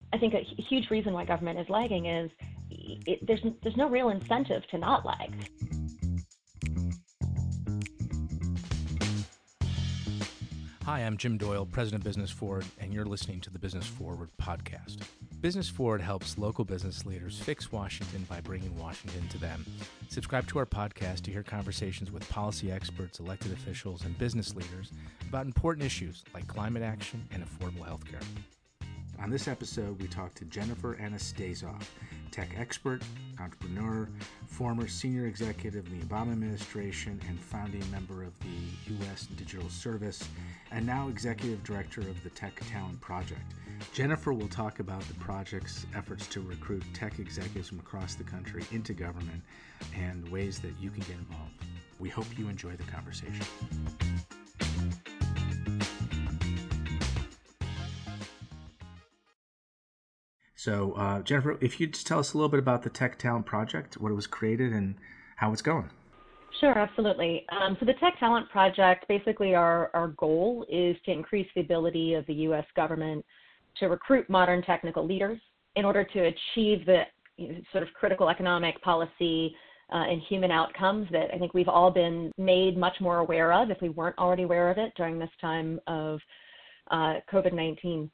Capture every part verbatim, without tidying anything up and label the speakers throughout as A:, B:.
A: I think a huge reason why government is lagging is it, there's there's no real incentive to not lag.
B: Hi, I'm Jim Doyle, President of Business Forward, and you're listening to the Business Forward podcast. Business Forward helps local business leaders fix Washington by bringing Washington to them. Subscribe to our podcast to hear conversations with policy experts, elected officials, and business leaders about important issues like climate action and affordable health care. On this episode, we talked to Jennifer Anastasov, tech expert, entrepreneur, former senior executive in the Obama administration and founding member of the U S Digital Service, and now executive director of the Tech Talent Project. Jennifer will talk about the project's efforts to recruit tech executives from across the country into government and ways that you can get involved. We hope you enjoy the conversation. So, uh, Jennifer, if you'd just tell us a little bit about the Tech Talent Project, what it was created, and how it's going.
A: Sure, absolutely. Um, so the Tech Talent Project, basically our, our goal is to increase the ability of the U S government to recruit modern technical leaders in order to achieve the you know, sort of critical economic, policy, uh, and human outcomes that I think we've all been made much more aware of if we weren't already aware of it during this time of uh, COVID nineteen.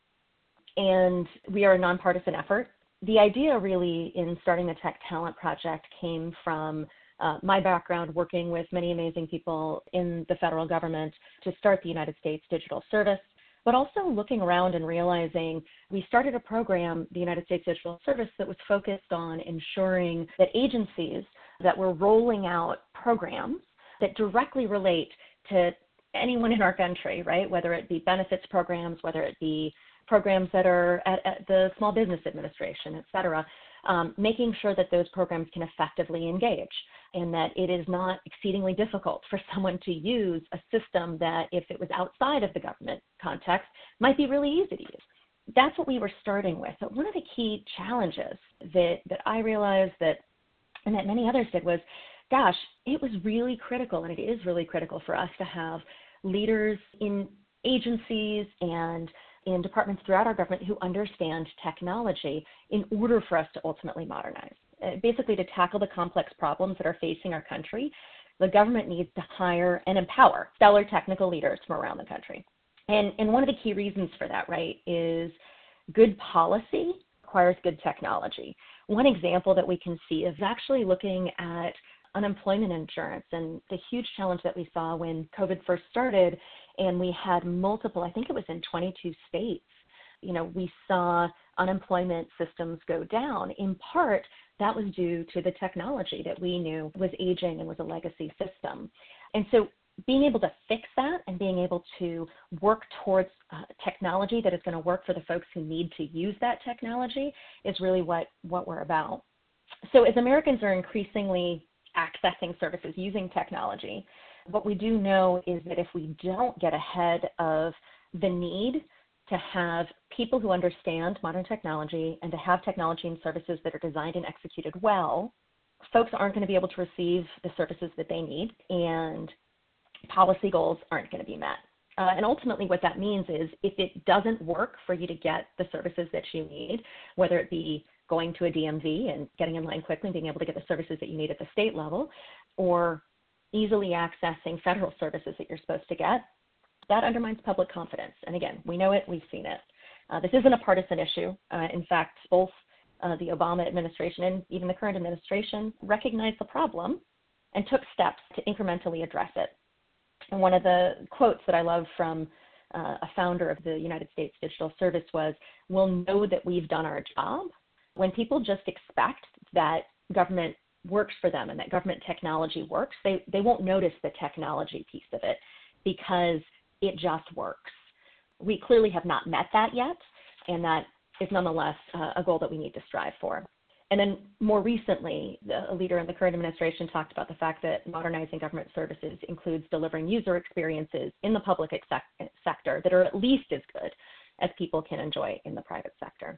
A: And we are a nonpartisan effort. The idea really in starting the Tech Talent Project came from uh, my background working with many amazing people in the federal government to start the United States Digital Service, but also looking around and realizing we started a program, the United States Digital Service, that was focused on ensuring that agencies that were rolling out programs that directly relate to anyone in our country, right, whether it be benefits programs, whether it be programs that are at, at the Small Business Administration, et cetera, um, making sure that those programs can effectively engage and that it is not exceedingly difficult for someone to use a system that, if it was outside of the government context, might be really easy to use. That's what we were starting with. But one of the key challenges that, that I realized that, and that many others did was, gosh, it was really critical, and it is really critical for us to have leaders in agencies and in departments throughout our government who understand technology in order for us to ultimately modernize. Uh, basically, to tackle the complex problems that are facing our country, the government needs to hire and empower stellar technical leaders from around the country. And, and one of the key reasons for that, right, is good policy requires good technology. One example that we can see is actually looking at unemployment insurance and the huge challenge that we saw when COVID first started, and we had multiple, I think it was in twenty-two states, you know, we saw unemployment systems go down. In part, that was due to the technology that we knew was aging and was a legacy system. And so being able to fix that and being able to work towards uh, technology that is going to work for the folks who need to use that technology is really what, what we're about. So as Americans are increasingly accessing services using technology, what we do know is that if we don't get ahead of the need to have people who understand modern technology and to have technology and services that are designed and executed well, folks aren't going to be able to receive the services that they need, and policy goals aren't going to be met. Uh, and ultimately what that means is if it doesn't work for you to get the services that you need, whether it be going to a D M V and getting in line quickly and being able to get the services that you need at the state level, or easily accessing federal services that you're supposed to get, that undermines public confidence. And again, we know it, we've seen it. Uh, this isn't a partisan issue. Uh, in fact, both uh, the Obama administration and even the current administration recognized the problem and took steps to incrementally address it. And one of the quotes that I love from uh, a founder of the United States Digital Service was, "We'll know that we've done our job when people just expect that government works for them and that government technology works. They, they won't notice the technology piece of it because it just works." We clearly have not met that yet, and that is nonetheless uh, a goal that we need to strive for. And then more recently, the, a leader in the current administration talked about the fact that modernizing government services includes delivering user experiences in the public exec- sector that are at least as good as people can enjoy in the private sector.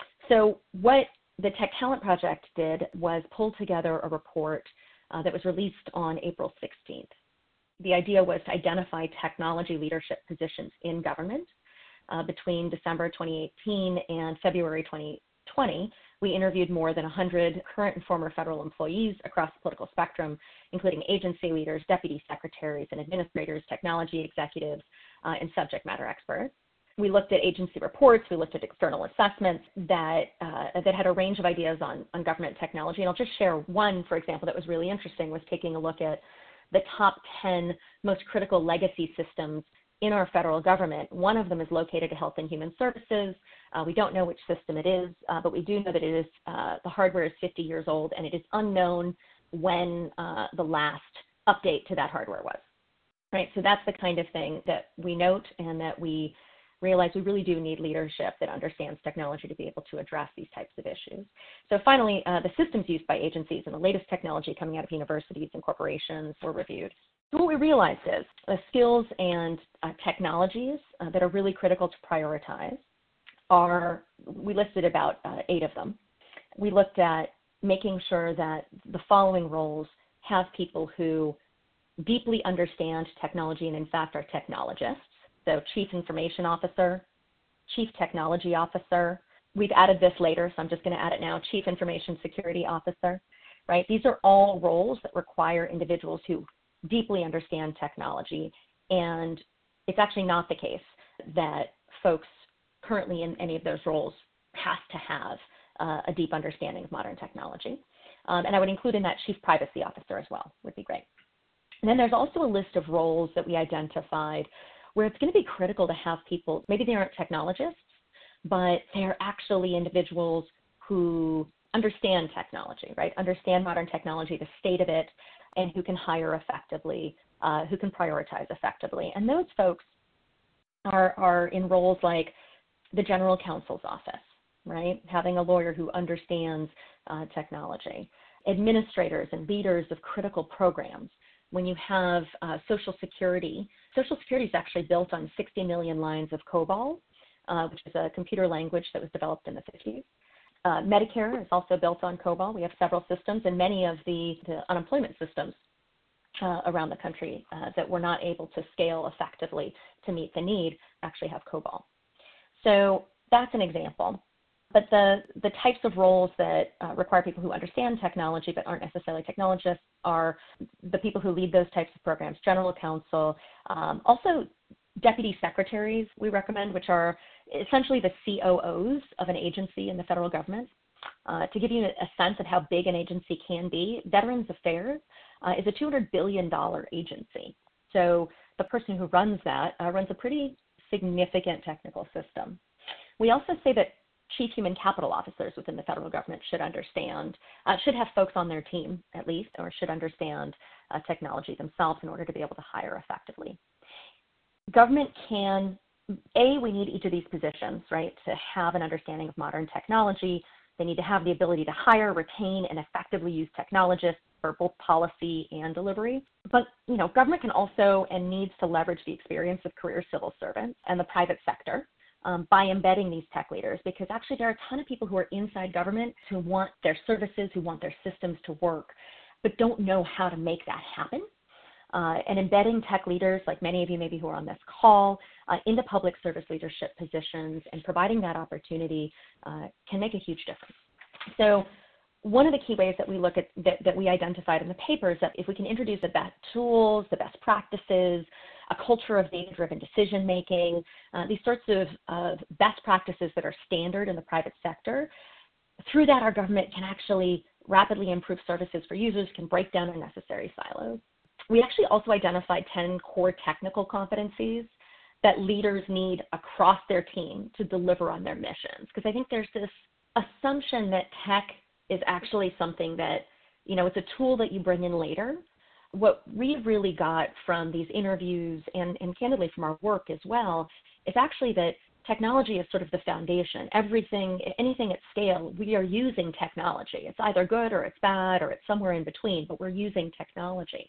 A: So what the Tech Talent Project did was pull together a report uh, that was released on April sixteenth. The idea was to identify technology leadership positions in government uh, between December twenty eighteen and February twenty twenty, we interviewed more than one hundred current and former federal employees across the political spectrum, including agency leaders, deputy secretaries and administrators, technology executives, uh, and subject matter experts. We looked at agency reports, we looked at external assessments that uh, that had a range of ideas on, on government technology. And I'll just share one, for example, that was really interesting, was taking a look at the top ten most critical legacy systems in our federal government. One of them is located at Health and Human Services. Uh, we don't know which system it is, uh, but we do know that it is, uh, the hardware is fifty years old, and it is unknown when uh, the last update to that hardware was. Right, so that's the kind of thing that we note, and that we realize we really do need leadership that understands technology to be able to address these types of issues. So finally, uh, the systems used by agencies and the latest technology coming out of universities and corporations were reviewed. So what we realized is the skills and uh, technologies uh, that are really critical to prioritize are, we listed about uh, eight of them. We looked at making sure that the following roles have people who deeply understand technology and in fact are technologists. So Chief Information Officer, Chief Technology Officer. We've added this later, so I'm just going to add it now, Chief Information Security Officer, right? These are all roles that require individuals who deeply understand technology, and it's actually not the case that folks currently in any of those roles have to have uh, a deep understanding of modern technology. Um, and I would include in that Chief Privacy Officer as well, would be great. And then there's also a list of roles that we identified where it's going to be critical to have people, maybe they aren't technologists, but they're actually individuals who understand technology, right? Understand modern technology, the state of it, and who can hire effectively, uh, who can prioritize effectively. And those folks are, are in roles like the General Counsel's office, right? Having a lawyer who understands uh, technology. Administrators and leaders of critical programs. When you have uh, Social Security, Social Security is actually built on sixty million lines of COBOL, uh, which is a computer language that was developed in the fifties. Uh, Medicare is also built on COBOL. We have several systems, and many of the, the unemployment systems uh, around the country uh, that were not able to scale effectively to meet the need actually have COBOL. So that's an example. But the, the types of roles that uh, require people who understand technology but aren't necessarily technologists are the people who lead those types of programs, general counsel, um, also deputy secretaries we recommend, which are essentially the C O Os of an agency in the federal government. Uh, to give you a sense of how big an agency can be, Veterans Affairs uh, is a two hundred billion dollars agency. So the person who runs that uh, runs a pretty significant technical system. We also say that Chief Human Capital Officers within the federal government should understand, uh, should have folks on their team at least, or should understand uh, technology themselves in order to be able to hire effectively. Government can, A, we need each of these positions, right, to have an understanding of modern technology. They need to have the ability to hire, retain, and effectively use technologists for both policy and delivery. But, you know, government can also and needs to leverage the experience of career civil servants and the private sector Um, by embedding these tech leaders, because actually there are a ton of people who are inside government who want their services, who want their systems to work, but don't know how to make that happen. Uh, and embedding tech leaders, like many of you maybe who are on this call, uh, into public service leadership positions and providing that opportunity uh, can make a huge difference. So one of the key ways that we look at, that, that we identified in the paper is that if we can introduce the best tools, the best practices, a culture of data-driven decision-making, uh, these sorts of, of best practices that are standard in the private sector, through that our government can actually rapidly improve services for users, can break down unnecessary silos. We actually also identified ten core technical competencies that leaders need across their team to deliver on their missions, because I think there's this assumption that tech is actually something that, you know, it's a tool that you bring in later. What we really got from these interviews and, and candidly from our work as well is actually that technology is sort of the foundation. Everything, anything at scale, we are using technology. It's either good or it's bad or it's somewhere in between, but we're using technology.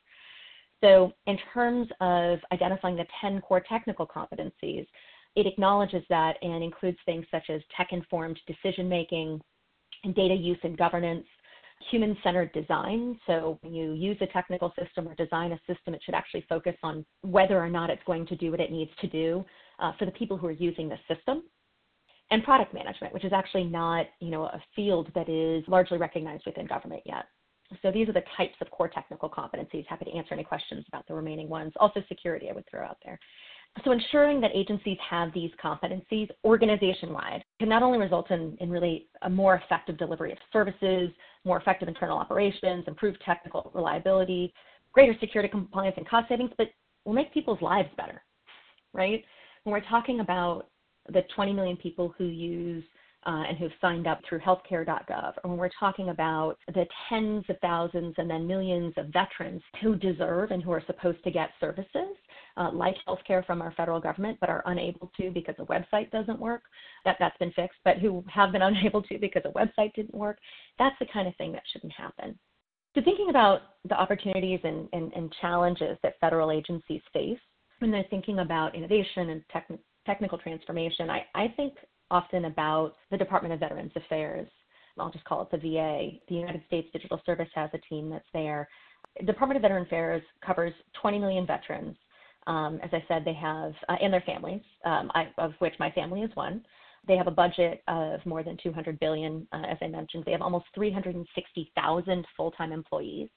A: So in terms of identifying the ten core technical competencies, it acknowledges that and includes things such as tech-informed decision-making, and data use and governance, human-centered design. So when you use a technical system or design a system, it should actually focus on whether or not it's going to do what it needs to do uh, for the people who are using the system, and product management, which is actually not, you know, a field that is largely recognized within government yet. So these are the types of core technical competencies. Happy to answer any questions about the remaining ones. Also security I would throw out there. So ensuring that agencies have these competencies organization-wide can not only result in, in really a more effective delivery of services, more effective internal operations, improved technical reliability, greater security compliance and cost savings, but will make people's lives better, right? When we're talking about the twenty million people who use uh, and who've signed up through healthcare dot gov, or when we're talking about the tens of thousands and then millions of veterans who deserve and who are supposed to get services uh, like healthcare from our federal government, but are unable to because a website doesn't work, that, that's been fixed, but who have been unable to because a website didn't work, that's the kind of thing that shouldn't happen. So thinking about the opportunities and, and, and challenges that federal agencies face when they're thinking about innovation and tech, technical transformation, I, I think often about the Department of Veterans Affairs. I'll just call it the V A. The United States Digital Service has a team that's there. The Department of Veterans Affairs covers twenty million veterans. Um, as I said, they have, uh, and their families, um, I, of which my family is one. They have a budget of more than two hundred billion dollars, uh, as I mentioned. They have almost three hundred sixty thousand full-time employees.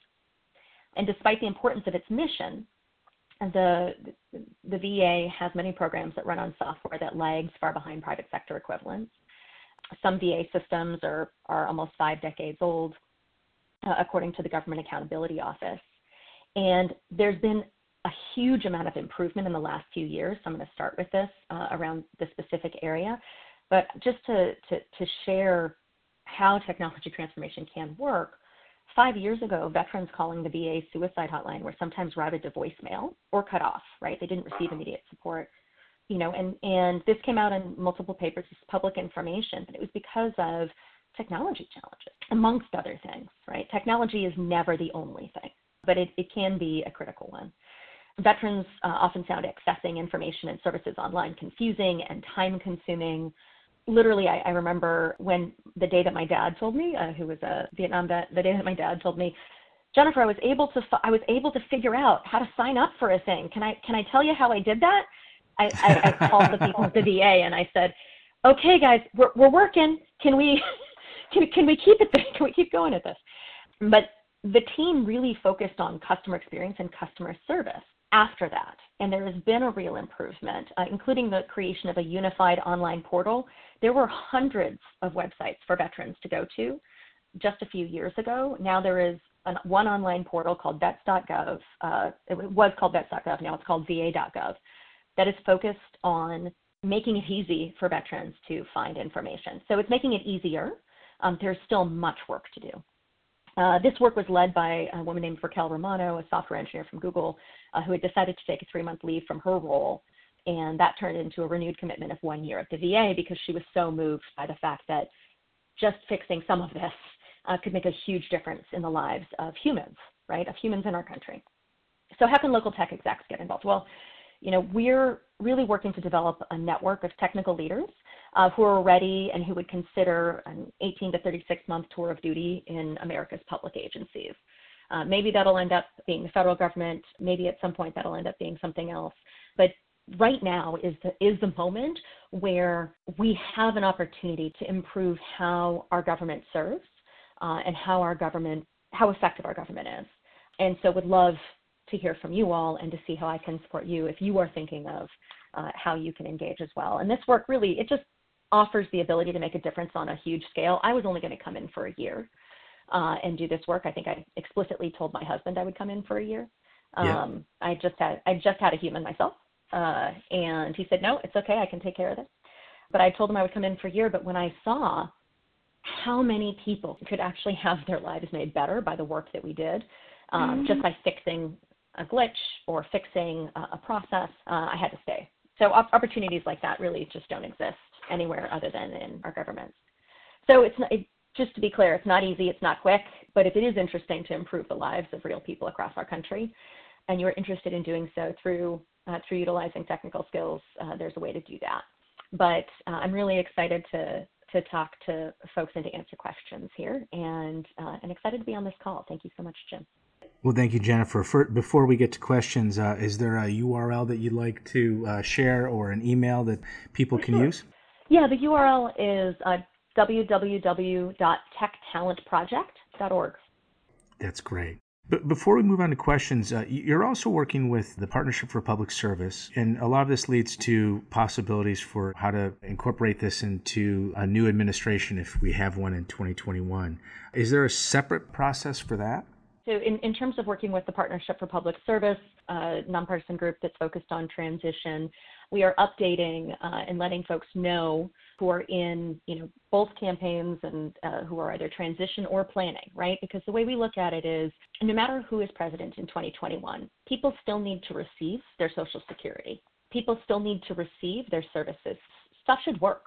A: And despite the importance of its mission, the, the V A has many programs that run on software that lags far behind private sector equivalents. Some V A systems are, are almost five decades old, uh, according to the Government Accountability Office. And there's been a huge amount of improvement in the last few years. So I'm going to start with this uh, around the specific area. But just to, to, to share how technology transformation can work, five years ago, veterans calling the V A suicide hotline were sometimes routed to voicemail or cut off, right? They didn't receive immediate support. You know, and, and this came out in multiple papers as public information, but it was because of technology challenges, amongst other things, right? Technology is never the only thing, but it, it can be a critical one. Veterans uh, often found accessing information and services online confusing and time-consuming. Literally, I, I remember when the day that my dad told me, uh, who was a Vietnam vet, the day that my dad told me, Jennifer, I was able to I was able to figure out how to sign up for a thing. Can I can I tell you how I did that? I, I, I called the people at the V A and I said, okay, guys, we're we're working. Can we can can we keep it? Can we keep going at this? But the team really focused on customer experience and customer service after that. And there has been a real improvement, uh, including the creation of a unified online portal. There were hundreds of websites for veterans to go to just a few years ago. Now there is an, one online portal called vets dot gov. Uh, it was called vets dot gov. Now it's called v a dot gov. That is focused on making it easy for veterans to find information. So it's making it easier. Um, there's still much work to do. Uh, this work was led by a woman named Raquel Romano, a software engineer from Google, uh, who had decided to take a three-month leave from her role. And that turned into a renewed commitment of one year at the V A because she was so moved by the fact that just fixing some of this uh, could make a huge difference in the lives of humans, right, of humans in our country. So how can local tech execs get involved? Well, you know, we're really working to develop a network of technical leaders uh, who are ready and who would consider an eighteen to thirty-six month tour of duty in America's public agencies. Uh, maybe that'll end up being the federal government. Maybe at some point that'll end up being something else. But right now is the, is the moment where we have an opportunity to improve how our government serves uh, and how our government, how effective our government is. And so would love to hear from you all and to see how I can support you if you are thinking of uh, how you can engage as well. And this work really, it just offers the ability to make a difference on a huge scale. I was only going to come in for a year uh, and do this work. I think I explicitly told my husband I would come in for a year. Um,
B: yeah.
A: I just had I just had a human myself, uh, and he said, no, it's okay, I can take care of this. But I told him I would come in for a year, but when I saw how many people could actually have their lives made better by the work that we did, um, mm-hmm. just by fixing a glitch or fixing a, a process, uh, I had to stay. So op- opportunities like that really just don't exist anywhere other than in our governments. So it's not, it, just to be clear, it's not easy, it's not quick, but if it is interesting to improve the lives of real people across our country, and you're interested in doing so through uh, through utilizing technical skills, uh, there's a way to do that. But uh, I'm really excited to to talk to folks and to answer questions here, and uh, and excited to be on this call. Thank you so much, Jim.
B: Well, thank you, Jennifer. For, before we get to questions, uh, is there a U R L that you'd like to uh, share or an email that people can
A: Sure.
B: use?
A: Yeah, the U R L is uh, w w w dot tech talent project dot org.
B: That's great. But before we move on to questions, uh, you're also working with the Partnership for Public Service, and a lot of this leads to possibilities for how to incorporate this into a new administration if we have one in twenty twenty-one. Is there a separate process for that?
A: So in, in terms of working with the Partnership for Public Service, a nonpartisan group that's focused on transition, we are updating uh, and letting folks know who are in, you know, both campaigns and uh, who are either transition or planning, right? Because the way we look at it is, no matter who is president in twenty twenty-one, people still need to receive their Social Security. People still need to receive their services. Stuff should work.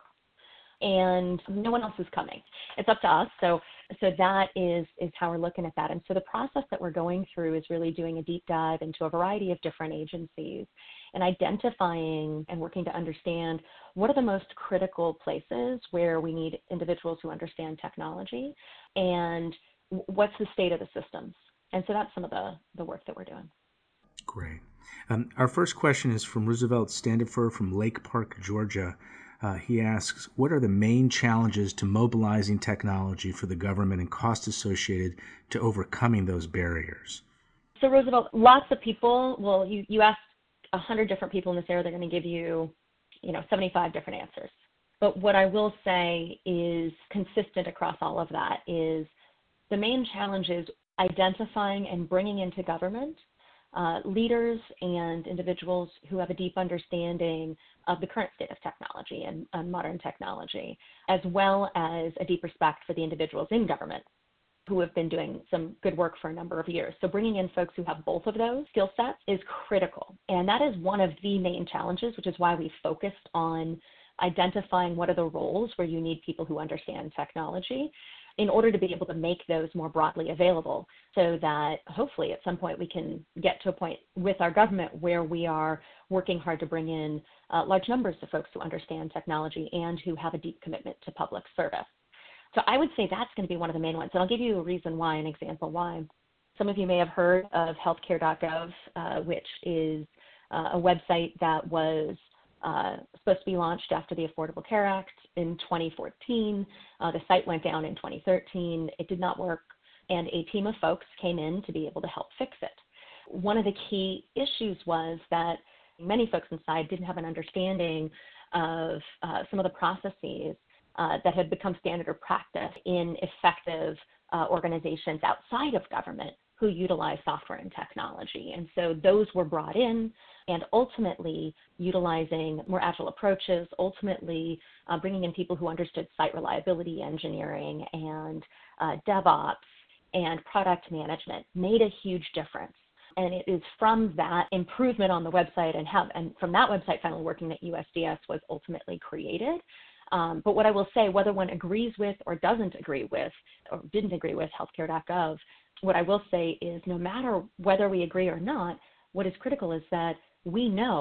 A: And no one else is coming. It's up to us. So so that is, is how we're looking at that. And so the process that we're going through is really doing a deep dive into a variety of different agencies and identifying and working to understand what are the most critical places where we need individuals who understand technology and what's the state of the systems. And so that's some of the, the work that we're doing.
B: Great. Um, our first question is from Roosevelt Standifer from Lake Park, Georgia. Uh, he asks, what are the main challenges to mobilizing technology for the government and costs associated to overcoming those barriers?
A: So Roosevelt, lots of people, well, you, you asked one hundred different people in this area, they're going to give you, you know, seventy-five different answers. But what I will say is consistent across all of that is the main challenge is identifying and bringing into government Uh, leaders and individuals who have a deep understanding of the current state of technology and, and modern technology, as well as a deep respect for the individuals in government who have been doing some good work for a number of years. So bringing in folks who have both of those skill sets is critical. And that is one of the main challenges, which is why we focused on identifying what are the roles where you need people who understand technology in order to be able to make those more broadly available so that hopefully at some point we can get to a point with our government where we are working hard to bring in uh, large numbers of folks who understand technology and who have a deep commitment to public service. So I would say that's going to be one of the main ones. And I'll give you a reason why, an example why. Some of you may have heard of healthcare dot gov, uh, which is uh, a website that was Uh, supposed to be launched after the Affordable Care Act in twenty fourteen. Uh, the site went down in twenty thirteen. It did not work, and a team of folks came in to be able to help fix it. One of the key issues was that many folks inside didn't have an understanding of uh, some of the processes uh, that had become standard or practice in effective uh, organizations outside of government who utilize software and technology. And so those were brought in, and ultimately utilizing more agile approaches, ultimately uh, bringing in people who understood site reliability engineering and uh, DevOps and product management made a huge difference. And it is from that improvement on the website and, how, and from that website finally working that U S D S was ultimately created. Um, but what I will say, whether one agrees with or doesn't agree with or didn't agree with healthcare dot gov, what I will say is no matter whether we agree or not, what is critical is that we know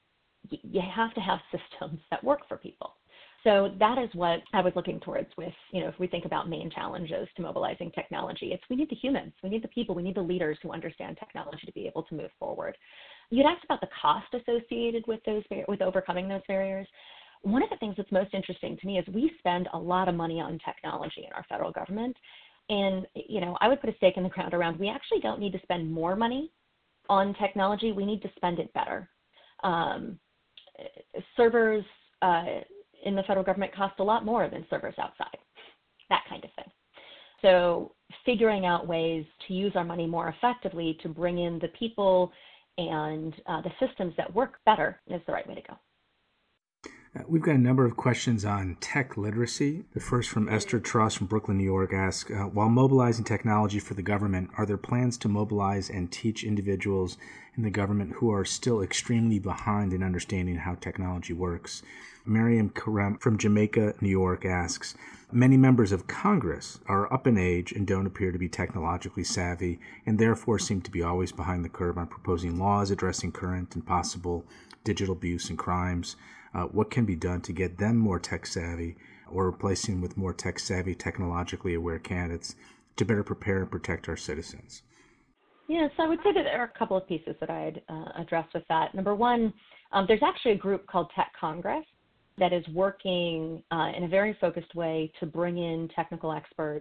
A: you have to have systems that work for people. So that is what I was looking towards with, you know, if we think about main challenges to mobilizing technology, it's we need the humans, we need the people, we need the leaders who understand technology to be able to move forward. You'd asked about the cost associated with those, with overcoming those barriers. One of the things that's most interesting to me is we spend a lot of money on technology in our federal government. And, you know, I would put a stake in the ground around we actually don't need to spend more money on technology. We need to spend it better. Um, servers uh, in the federal government cost a lot more than servers outside, that kind of thing. So figuring out ways to use our money more effectively to bring in the people and uh, the systems that work better is the right way to go.
B: We've got a number of questions on tech literacy. The first from Esther Truss from Brooklyn, New York asks, uh, while mobilizing technology for the government, are there plans to mobilize and teach individuals in the government who are still extremely behind in understanding how technology works? Miriam Karam from Jamaica, New York asks, many members of Congress are up in age and don't appear to be technologically savvy and therefore seem to be always behind the curve on proposing laws addressing current and possible digital abuse and crimes. Uh, what can be done to get them more tech-savvy or replacing with more tech-savvy, technologically aware candidates to better prepare and protect our citizens?
A: Yeah, so I would say that there are a couple of pieces that I'd uh, address with that. Number one, um, there's actually a group called Tech Congress that is working uh, in a very focused way to bring in technical experts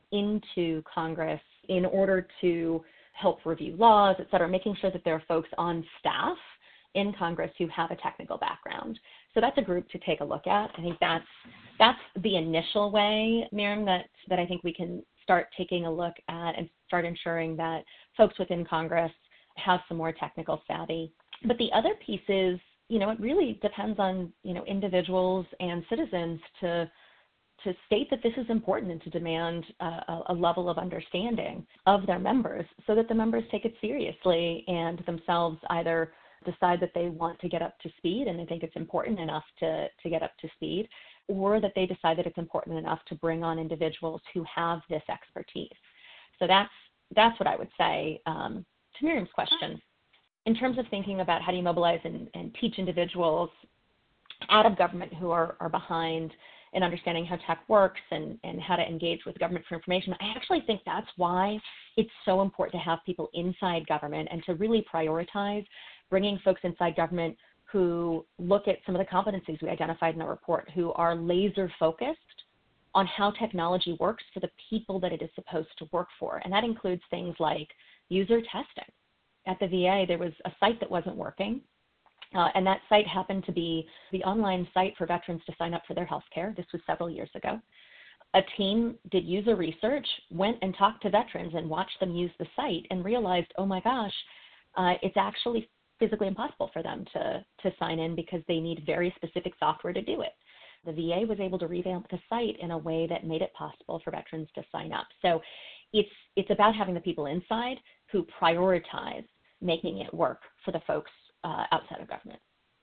A: into Congress in order to help review laws, et cetera, making sure that there are folks on staff in Congress who have a technical background. So that's a group to take a look at. I think that's that's the initial way, Miriam, that, that I think we can start taking a look at and start ensuring that folks within Congress have some more technical savvy. But the other piece is, you know, it really depends on, you know, individuals and citizens to to state that this is important and to demand uh, a level of understanding of their members so that the members take it seriously and themselves either decide that they want to get up to speed and they think it's important enough to, to get up to speed, or that they decide that it's important enough to bring on individuals who have this expertise. So that's that's what I would say um, to Miriam's question. In terms of thinking about how do you mobilize and, and teach individuals out of government who are, are behind in understanding how tech works and, and how to engage with government for information, I actually think that's why it's so important to have people inside government and to really prioritize bringing folks inside government who look at some of the competencies we identified in the report, who are laser focused on how technology works for the people that it is supposed to work for. And that includes things like user testing. At the V A, there was a site that wasn't working. Uh, and that site happened to be the online site for veterans to sign up for their health care. This was several years ago. A team did user research, went and talked to veterans and watched them use the site and realized, oh my gosh, uh, it's actually physically impossible for them to, to sign in because they need very specific software to do it. The V A was able to revamp the site in a way that made it possible for veterans to sign up. So it's, it's about having the people inside who prioritize making it work for the folks Uh, outside of government.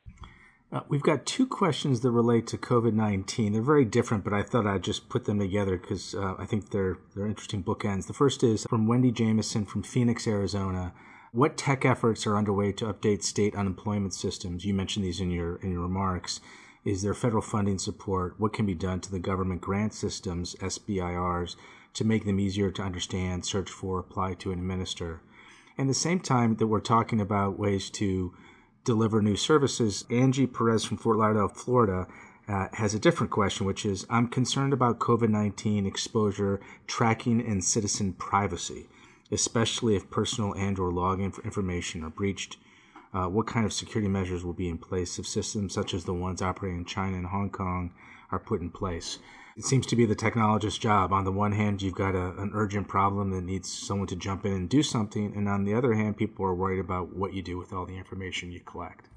B: Uh, we've got two questions that relate to COVID nineteen. They're very different, but I thought I'd just put them together because uh, I think they're they're interesting bookends. The first is from Wendy Jameson from Phoenix, Arizona. What tech efforts are underway to update state unemployment systems? You mentioned these in your in your remarks. Is there federal funding support? What can be done to the government grant systems, S B I Rs, to make them easier to understand, search for, apply to, and administer? And at the same time that we're talking about ways to deliver new services, Angie Perez from Fort Lauderdale, Florida, uh, has a different question, which is, I'm concerned about COVID nineteen exposure tracking and citizen privacy, especially if personal and or login information are breached. Uh, what kind of security measures will be in place if systems such as the ones operating in China and Hong Kong are put in place? It seems to be the technologist's job. On the one hand, you've got a, an urgent problem that needs someone to jump in and do something. And on the other hand, people are worried about what you do with all the information you collect.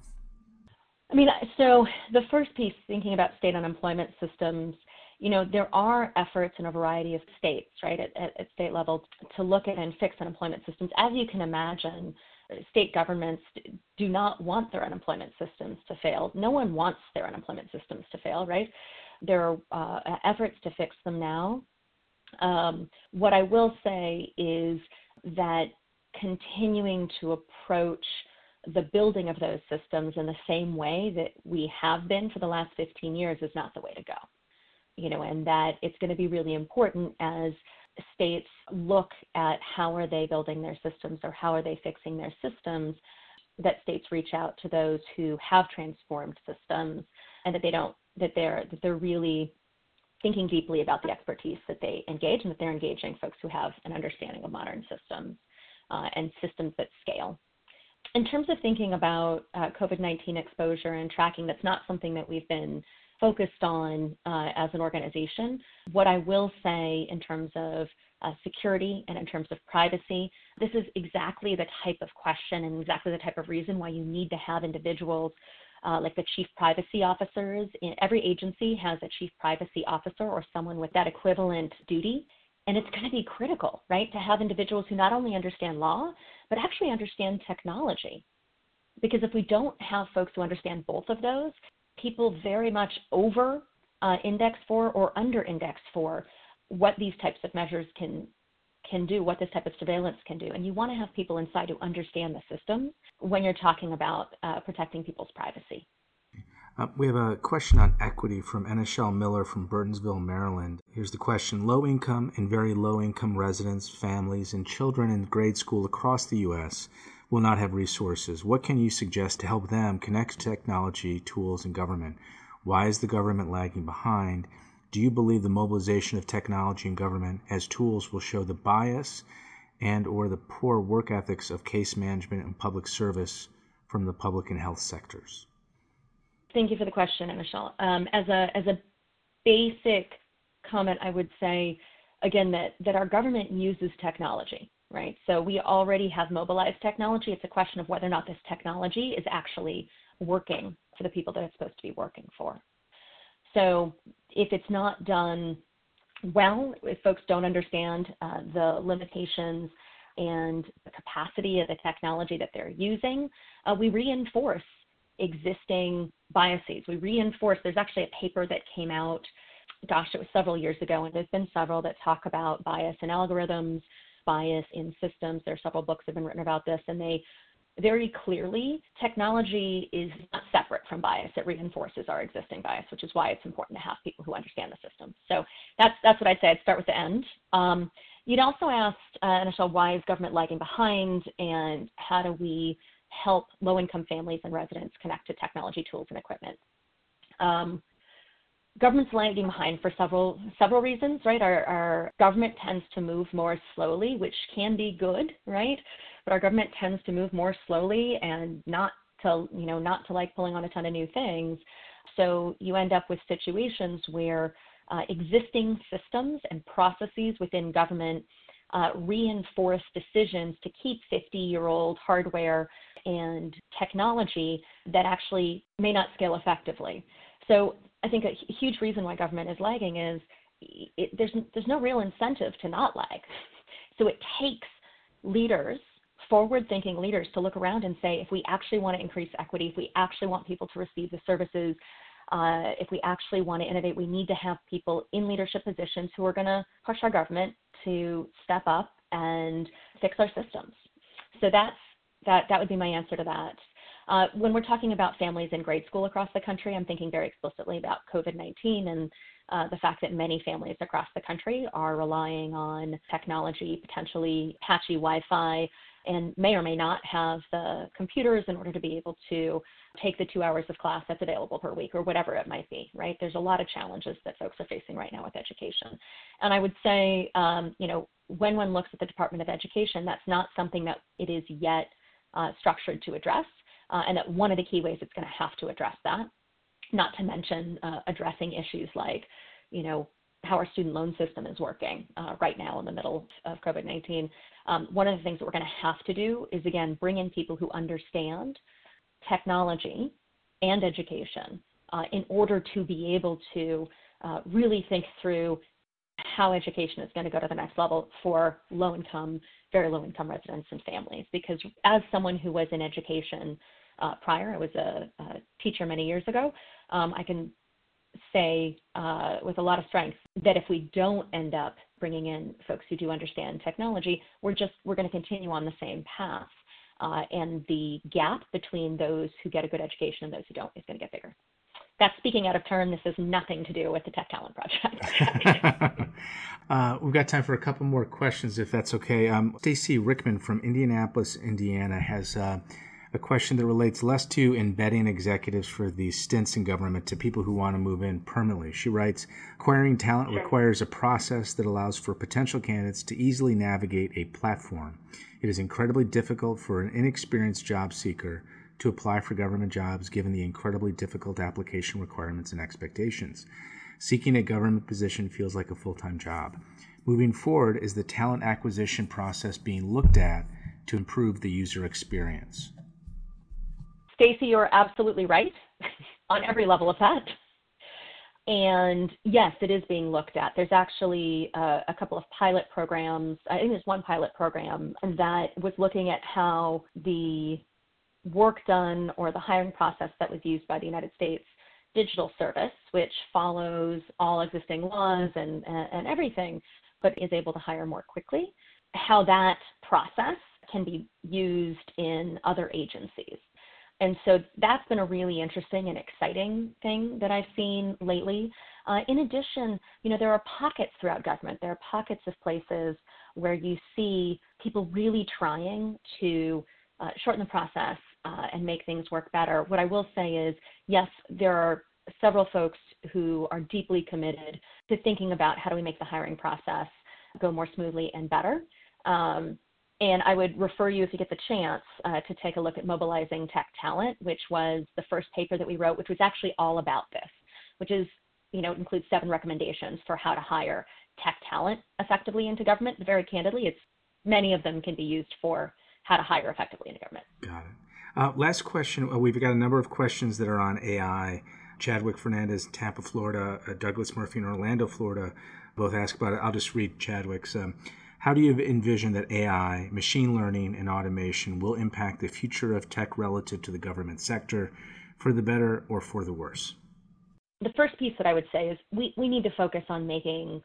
A: I mean, so the first piece, thinking about state unemployment systems, you know, there are efforts in a variety of states, right, at, at, at state level to look at and fix unemployment systems. As you can imagine, state governments do not want their unemployment systems to fail. No one wants their unemployment systems to fail, right? There are uh, efforts to fix them now. Um, what I will say is that continuing to approach the building of those systems in the same way that we have been for the last fifteen years is not the way to go. You know, and that it's going to be really important as states look at how are they building their systems or how are they fixing their systems, that states reach out to those who have transformed systems and that they don't that they're that they're really thinking deeply about the expertise that they engage and that they're engaging folks who have an understanding of modern systems uh, and systems that scale. In terms of thinking about uh, COVID nineteen exposure and tracking, that's not something that we've been focused on uh, as an organization. What I will say in terms of uh, security and in terms of privacy, this is exactly the type of question and exactly the type of reason why you need to have individuals Uh, like the chief privacy officers. In every agency has a chief privacy officer or someone with that equivalent duty. And it's going to be critical, right, to have individuals who not only understand law, but actually understand technology. Because if we don't have folks who understand both of those, people very much over uh, index for or under index for what these types of measures can can do, what this type of surveillance can do. And you want to have people inside who understand the system when you're talking about uh, protecting people's privacy.
B: Uh, we have a question on equity from Enishelle Miller from Burtonsville, Maryland. Here's the question. Low-income and very low-income residents, families, and children in grade school across the U S will not have resources. What can you suggest to help them connect to technology, tools, and government? Why is the government lagging behind? Do you believe the mobilization of technology and government as tools will show the bias and or the poor work ethics of case management and public service from the public and health sectors?
A: Thank you for the question, Michelle. Um, as a as a basic comment, I would say, again, that, that our government uses technology, right? So we already have mobilized technology. It's a question of whether or not this technology is actually working for the people that it's supposed to be working for. So if it's not done well, if folks don't understand uh, the limitations and the capacity of the technology that they're using, uh, we reinforce existing biases. We reinforce, there's actually a paper that came out, gosh, it was several years ago, and there's been several that talk about bias in algorithms, bias in systems. There are several books that have been written about this, and they very clearly, technology is not separate from bias. It reinforces our existing bias, which is why it's important to have people who understand the system. So that's that's what I'd say. I'd start with the end. Um, you'd also asked, uh, Anishelle, why is government lagging behind, and how do we help low-income families and residents connect to technology tools and equipment? Um, Government's lagging behind for several several reasons, right? Our, our government tends to move more slowly, which can be good, right? But our government tends to move more slowly and not to, you know, not to like pulling on a ton of new things. So you end up with situations where uh, existing systems and processes within government uh, reinforce decisions to keep fifty-year-old hardware and technology that actually may not scale effectively. So I think a huge reason why government is lagging is it, there's there's no real incentive to not lag. So it takes leaders, forward-thinking leaders, to look around and say, if we actually want to increase equity, if we actually want people to receive the services, uh, if we actually want to innovate, we need to have people in leadership positions who are going to push our government to step up and fix our systems. So that's that that would be my answer to that. Uh, when we're talking about families in grade school across the country, I'm thinking very explicitly about COVID nineteen and uh, the fact that many families across the country are relying on technology, potentially patchy Wi-Fi, and may or may not have the computers in order to be able to take the two hours of class that's available per week or whatever it might be, right? There's a lot of challenges that folks are facing right now with education. And I would say, um, you know, when one looks at the Department of Education, that's not something that it is yet uh, structured to address. Uh, and that one of the key ways it's going to have to address that, not to mention uh, addressing issues like, you know, how our student loan system is working uh, right now in the middle of COVID nineteen. Um, one of the things that we're going to have to do is, again, bring in people who understand technology and education uh, in order to be able to uh, really think through how education is going to go to the next level for low-income, very low-income residents and families. Because as someone who was in education uh, prior, I was a, a teacher many years ago, um, I can say uh, with a lot of strength that if we don't end up bringing in folks who do understand technology, we're just we're going to continue on the same path, uh, and the gap between those who get a good education and those who don't is going to get bigger. That's speaking out of turn. This has nothing to do with the Tech Talent Project.
B: uh, we've got time for a couple more questions, if that's okay. Um, Stacy Rickman from Indianapolis, Indiana, has uh, a question that relates less to embedding executives for these stints in government to people who want to move in permanently. She writes, acquiring talent
C: Sure.
B: requires a process that allows for potential candidates to easily navigate a platform. It is incredibly difficult for an inexperienced job seeker to apply for government jobs given the incredibly difficult application requirements and expectations. Seeking a government position feels like a full-time job. Moving forward, is the talent acquisition process being looked at to improve the user experience?
A: Stacy, you're absolutely right on every level of that. And yes, it is being looked at. There's actually uh, a couple of pilot programs. I think there's one pilot program that was looking at how the work done or the hiring process that was used by the United States Digital Service, which follows all existing laws and, and everything, but is able to hire more quickly, how that process can be used in other agencies. And so that's been a really interesting and exciting thing that I've seen lately. Uh, in addition, you know, there are pockets throughout government. There are pockets of places where you see people really trying to uh, shorten the process uh, and make things work better. What I will say is, yes, there are several folks who are deeply committed to thinking about how do we make the hiring process go more smoothly and better. Um, And I would refer you, if you get the chance, uh, to take a look at Mobilizing Tech Talent, which was the first paper that we wrote, which was actually all about this, which is, you know, it includes seven recommendations for how to hire tech talent effectively into government. Very candidly, it's many of them can be used for how to hire effectively into government.
B: Got it. Uh, last question. Uh, we've got a number of questions that are on A I. Chadwick Fernandez in Tampa, Florida, uh, Douglas Murphy in Orlando, Florida, both ask about it. I'll just read Chadwick's. Um, How do you envision that A I, machine learning, and automation will impact the future of tech relative to the government sector, for the better or for the worse?
A: The first piece that I would say is we, we need to focus on making,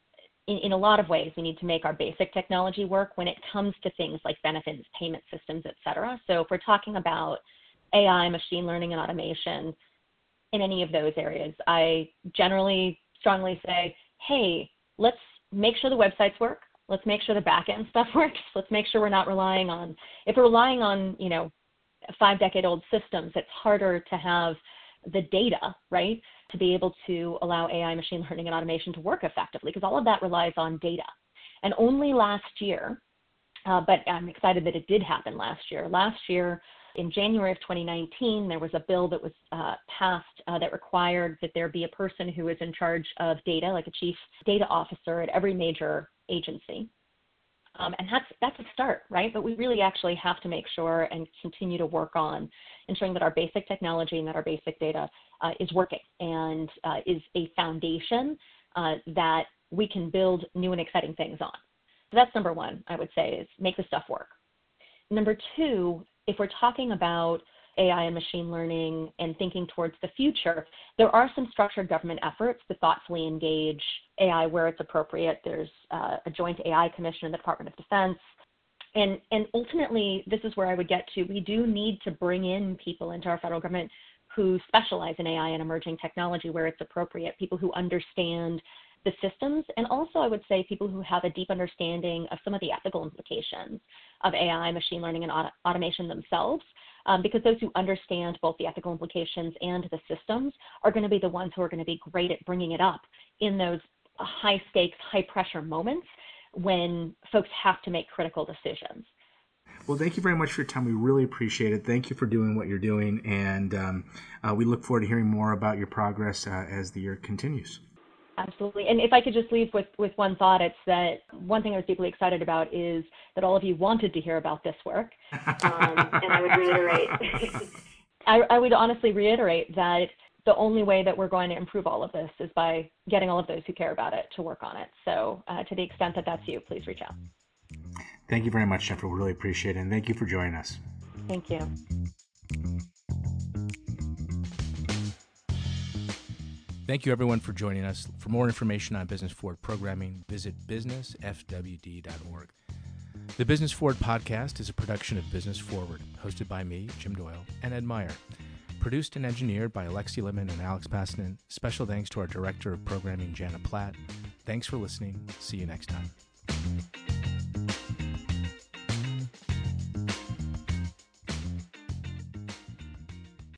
A: in, in a lot of ways, we need to make our basic technology work when it comes to things like benefits, payment systems, et cetera. So if we're talking about A I, machine learning, and automation in any of those areas, I generally strongly say, hey, let's make sure the websites work. Let's make sure the back-end stuff works. Let's make sure we're not relying on, if we're relying on, you know, five-decade-old systems, it's harder to have the data, right, to be able to allow A I, machine learning, and automation to work effectively, because all of that relies on data. And only last year, uh, but I'm excited that it did happen last year. Last year, in January of twenty nineteen, there was a bill that was uh, passed uh, that required that there be a person who was in charge of data, like a chief data officer at every major agency. Um, and that's that's a start, right? But we really actually have to make sure and continue to work on ensuring that our basic technology and that our basic data uh, is working and uh, is a foundation uh, that we can build new and exciting things on. So that's number one, I would say, is make the stuff work. Number two, if we're talking about A I and machine learning and thinking towards the future, there are some structured government efforts to thoughtfully engage A I where it's appropriate. There's uh, a joint A I commission in the Department of Defense. And, and ultimately, this is where I would get to, we do need to bring in people into our federal government who specialize in A I and emerging technology where it's appropriate, people who understand the systems, and also I would say people who have a deep understanding of some of the ethical implications of A I, machine learning, and auto- automation themselves. Um, because those who understand both the ethical implications and the systems are going to be the ones who are going to be great at bringing it up in those high stakes, high pressure moments when folks have to make critical decisions.
B: Well, thank you very much for your time. We really appreciate it. Thank you for doing what you're doing. And um, uh, we look forward to hearing more about your progress uh, as the year continues.
A: Absolutely. And if I could just leave with, with one thought, it's that one thing I was deeply excited about is that all of you wanted to hear about this work. Um, and I would reiterate, I, I would honestly reiterate that the only way that we're going to improve all of this is by getting all of those who care about it to work on it. So uh, to the extent that that's you, please reach out.
B: Thank you very much, Jennifer. We really appreciate it. And thank you for joining us.
A: Thank you.
B: Thank you, everyone, for joining us. For more information on Business Forward programming, visit business f w d dot org. The Business Forward podcast is a production of Business Forward, hosted by me, Jim Doyle, and Ed Meyer. Produced and engineered by Alexi Lippman and Alex Pasanen. Special thanks to our Director of Programming, Jana Platt. Thanks for listening. See you next time.